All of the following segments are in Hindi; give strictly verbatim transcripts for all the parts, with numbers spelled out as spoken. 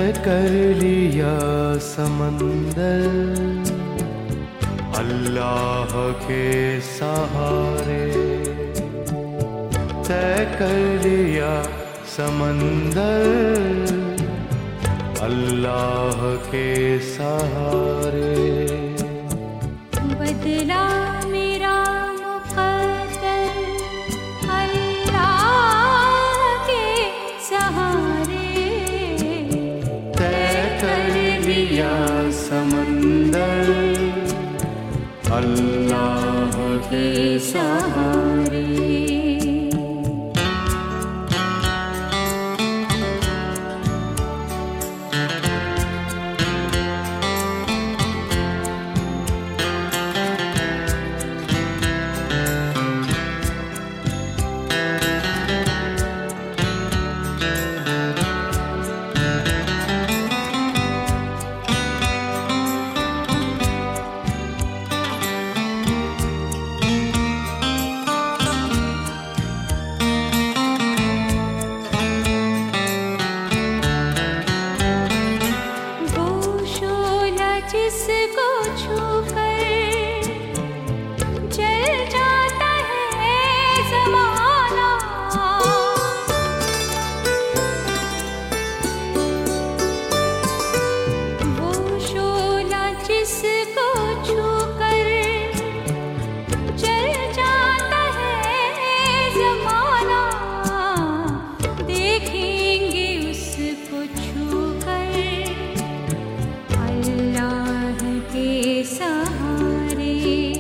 तय कर लिया समंदर अल्लाह के सहारे, तय कर लिया समंदर अल्लाह के सहारे। बदला मेरा मुक़द्दर अल्लाह के सहारे, तय कर लिया समंदर अल्लाह के सहारे। जिसको छूकर जल जाता है ज़माना, वो शोला जिसको छूकर जल जाता है ज़माना, देखेंगे उसको छूकर अल्लाह के सहारे,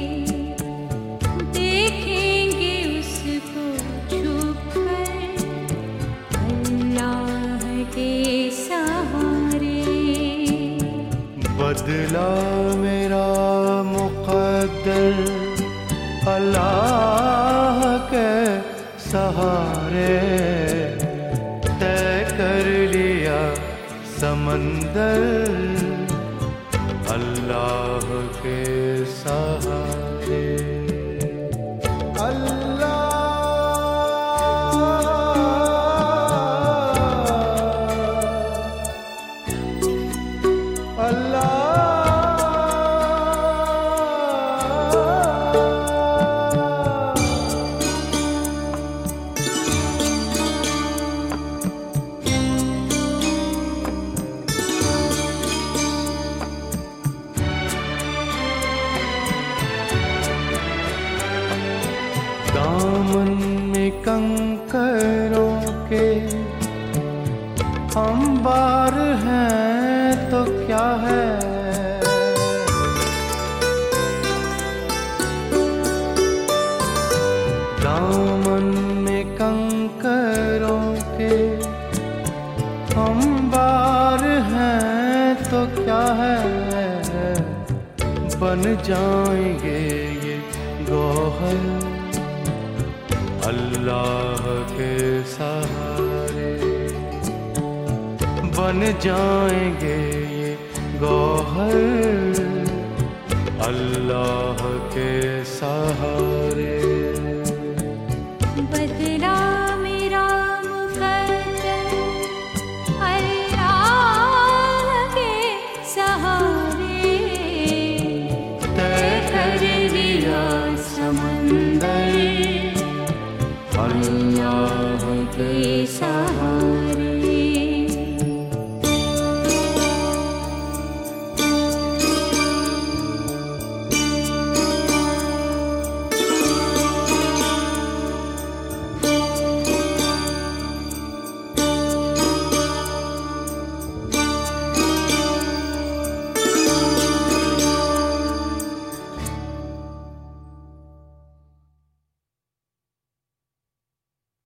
देखेंगे उसको छूकर अल्लाह के सहारे। बदला मेरा मुक़द्दर अल्लाह के सहारे, तय कर लिया समंदर अल्लाह के सहारे। अल्लाह अल्लाह दामन में कंकरों के अंबार हैं तो क्या है, दामन में कंकरों के अंबार हैं तो क्या है, बन जाएंगे ये गौहर अल्लाह के सहारे, बन जाएंगे